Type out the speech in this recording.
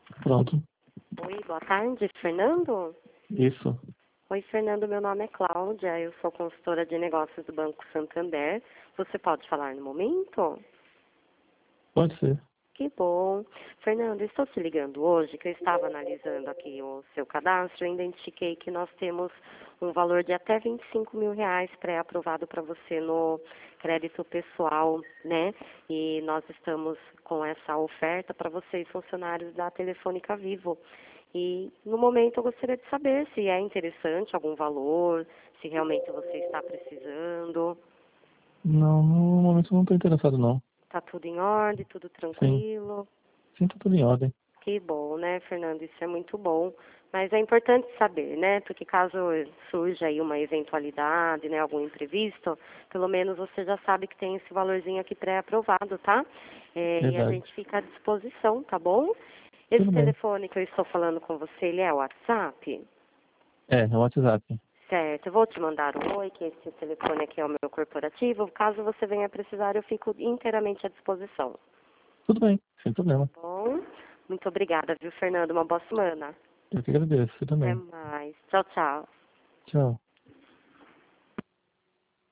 Pronto. Oi, boa tarde, Fernando? Isso. Oi, Fernando, meu nome é Cláudia, eu sou consultora de negócios do Banco Santander. Você pode falar no momento? Pode ser. Que bom. Fernando, estou te ligando hoje, que eu estava analisando aqui o seu cadastro e identifiquei que nós temos um valor de até R$ 25.000 pré-aprovado para você no crédito pessoal, né? E nós estamos com essa oferta para vocês, funcionários da Telefônica Vivo. E no momento eu gostaria de saber se é interessante algum valor, se realmente você está precisando. Não, no momento eu não estou interessado, não. Tá tudo em ordem, tudo Sim. tranquilo? Sim, tá tudo em ordem. Que bom, né, Fernando? Isso é muito bom. Mas é importante saber, né? Porque caso surja aí uma eventualidade, né, algum imprevisto, pelo menos você já sabe que tem esse valorzinho aqui pré-aprovado, tá? E a Verdade. gente fica à disposição, tá bom? Esse Tudo bem. telefone que eu estou falando com você, ele é o WhatsApp? É o WhatsApp. Certo, eu vou te mandar um oi, que esse telefone aqui é o meu corporativo. Caso você venha precisar, eu fico inteiramente à disposição. Tudo bem, sem problema. Bom, muito obrigada, viu, Fernando? Uma boa semana. Eu que agradeço, você Até também. mais. Tchau, tchau. Tchau.